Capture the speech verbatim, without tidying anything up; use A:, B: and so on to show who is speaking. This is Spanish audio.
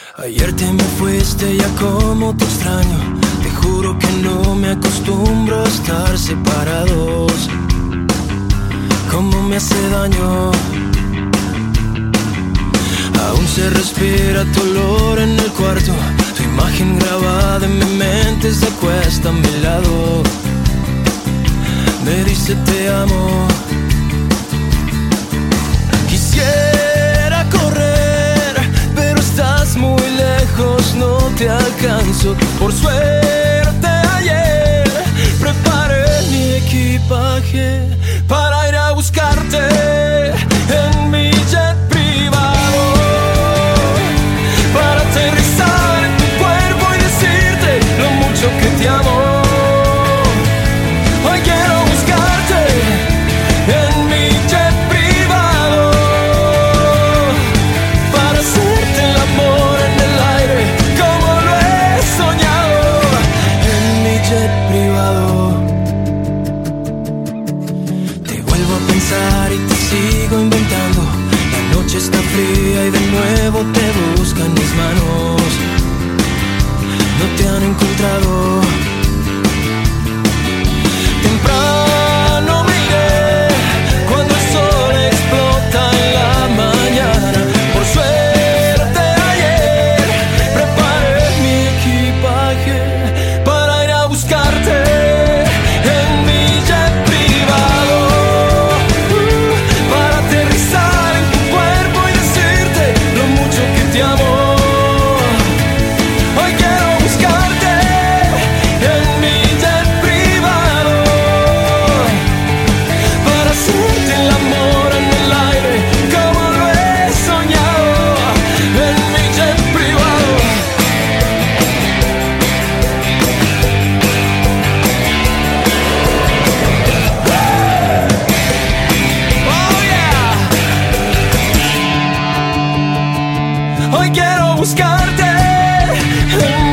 A: Ayer te me fuiste, ya como te extraño. Te juro que no me acostumbro a estar separados. Cómo me hace daño. Aún se respira tu olor en el cuarto. Tu imagen grabada en mi mente se acuesta a mi lado. Me dice te amo. Quisiera correr, pero estás muy lejos, no te alcanzo. Por suerte ayer preparé mi equipaje para ir a buscarte en mi jet privado, para aterrizar en tu cuerpo y decirte lo mucho que te amo. Hoy quiero buscarte en mi jet privado, para hacerte el amor en el aire como lo he soñado. En mi jet privado te vuelvo a pensar y te sigo inventando. La noche está fría y de nuevo te buscan mis manos. No te han encontrado. Temprano me iré cuando el sol explota en la mañana. Por suerte ayer preparé mi equipaje para ir a buscarte en mi jet privado, para aterrizar en tu cuerpo y decirte lo mucho que te amo. Hoy quiero buscarte en mi jet privado, para hacerte el amor en el aire como lo he soñado. En mi jet privado. Oh yeah. Hoy quiero buscarte en